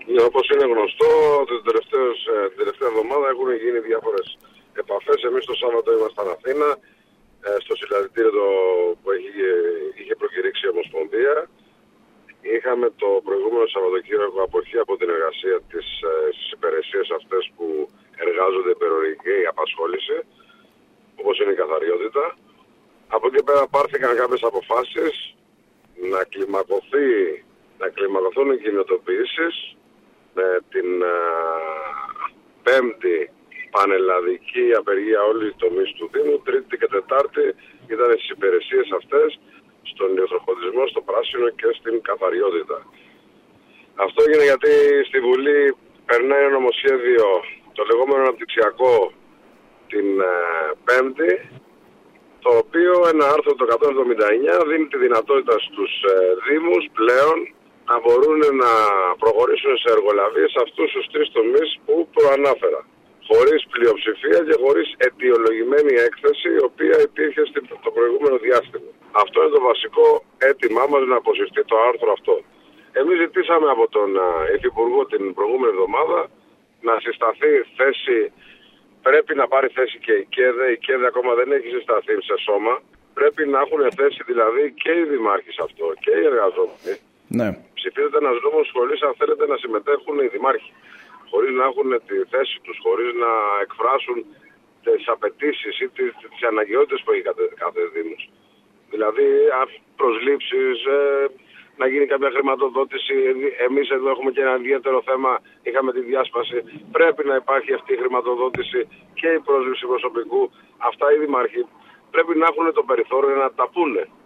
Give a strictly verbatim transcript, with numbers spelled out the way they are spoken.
Ναι, όπως είναι γνωστό, την τελευταία εβδομάδα έχουν γίνει διάφορες επαφές. Εμείς το Σάββατο ήμασταν Αθήνα, στο συλλαλητήριο που είχε, είχε προκηρύξει η Ομοσπονδία. Είχαμε το προηγούμενο Σαββατοκύριακο αποχή από την εργασία της, στις υπηρεσίες αυτές που εργάζονται υπερορική απασχόληση, όπως είναι η καθαριότητα. Από εκεί πέρα πάρθηκαν κάποιες αποφάσεις να κλιμακωθεί, να κλιμακωθούν οι κινητοποιήσεις με την α, πέμπτη πανελλαδική απεργία όλοι οι τομείς του Δήμου, Τρίτη και Τετάρτη ήταν στις υπηρεσίες αυτές, στον ηλεκτροφωτισμό, στο πράσινο και στην καθαριότητα. Αυτό έγινε γιατί στη Βουλή περνάει ένα νομοσχέδιο, το λεγόμενο αναπτυξιακό, την ε, Πέμπτη, το οποίο ένα άρθρο το εκατόν εβδομήντα εννιά δίνει τη δυνατότητα στους ε, Δήμους πλέον να μπορούν να προχωρήσουν σε εργολαβίες σε αυτούς τους τρεις τομείς που προανάφερα. Χωρίς πλειοψηφία και χωρίς αιτιολογημένη έκθεση, η οποία υπήρχε στο προηγούμενο διάστημα. Αυτό είναι το βασικό αίτημά μας, να αποσυρθεί το άρθρο αυτό. Εμείς ζητήσαμε από τον Υφυπουργό την προηγούμενη εβδομάδα να συσταθεί θέση, πρέπει να πάρει θέση και η ΚΕΔΕ, η ΚΕΔΕ ακόμα δεν έχει συσταθεί σε σώμα, πρέπει να έχουν θέση δηλαδή και οι δημάρχοι σε αυτό και οι εργαζόμενοι. Ναι. Ψηφίζεται ένας νόμος χωρίς, αν θέλετε, να συμμετέχουν οι δημάρχοι, χωρίς να έχουν τη θέση τους, χωρίς να εκφράσουν τις απαιτήσεις ή τις, τις αναγκαιότητες που έχει κάθε, κάθε Δήμος. Δηλαδή προσλήψεις, ε, να γίνει κάποια χρηματοδότηση. Εμείς εδώ έχουμε και ένα ιδιαίτερο θέμα, είχαμε τη διάσπαση. Πρέπει να υπάρχει αυτή η χρηματοδότηση και η πρόσληψη προσωπικού. Αυτά οι δημάρχοι πρέπει να έχουν το περιθώριο να τα πούνε.